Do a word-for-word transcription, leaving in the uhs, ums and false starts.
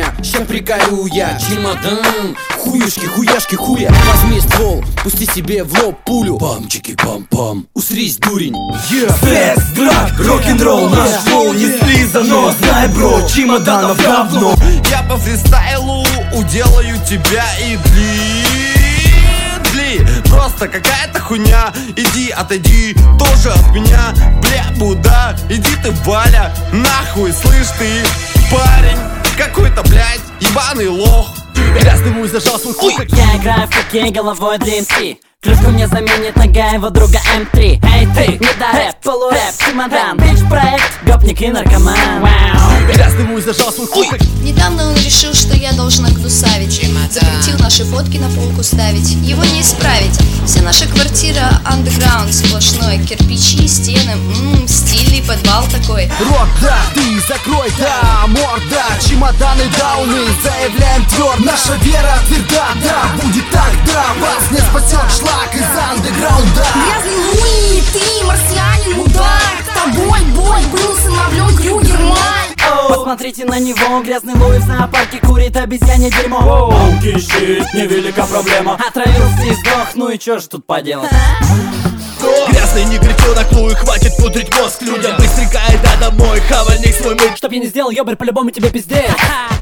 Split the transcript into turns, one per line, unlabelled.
меня, ща приколю я. Чемодан, хуюшки, хуяшки, хуя. Возьми ствол, пусти себе в лоб пулю. Памчики, пам-пам, усрись, дурень.
Секс, драк, рок-н-ролл, наш флоу не слизано. Знай, бро, чемоданов говно.
Я по фристайлу уделаю тебя и дли, дли. Просто какая-то хуйня. Иди, отойди, тоже от меня. Бля, Буда, иди ты, Валя. Нахуй, слышь ты, парень какой-то, блядь, ебаный лох.
Грязный муй зажал свой хуй.
Я играю в хоккей головой ди эм си. Клюшку мне заменит нога его друга эм три. Эй ты, не до рэп, полурэп, чемодан, бич-проект, гопник и наркоман. Вау.
Грязный муй зажал свой хуй.
Недавно он решил, что я должна гнусавить. Запретил наши фотки на полку ставить. Его не исправить. Вся наша квартира андеграунд сплошной. Кирпичи, стены, ммм, стильный подвал такой.
Рот, да, ты закрой, да, морда. Чемоданы дауны, заявляем твердо. Наша вера тверда, да, будет так, да. Вас не спасет шлак из андеграунда.
Грязный Луи, ты марсианин, мудак. С тобой бой, был сыновлен Крюгерман.
Посмотрите на него, грязный Луи в зоопарке курит обезьяне дерьмо.
Он кишит, невелика проблема.
Отравился и сдох, ну и чё ж тут поделать?
Грязный негритенок, Луи, хватит пудрить мозг людям. Быстренько иди домой, хавальник свой мыть.
Чтоб я не сделал, ёбарь, по-любому тебе пиздец.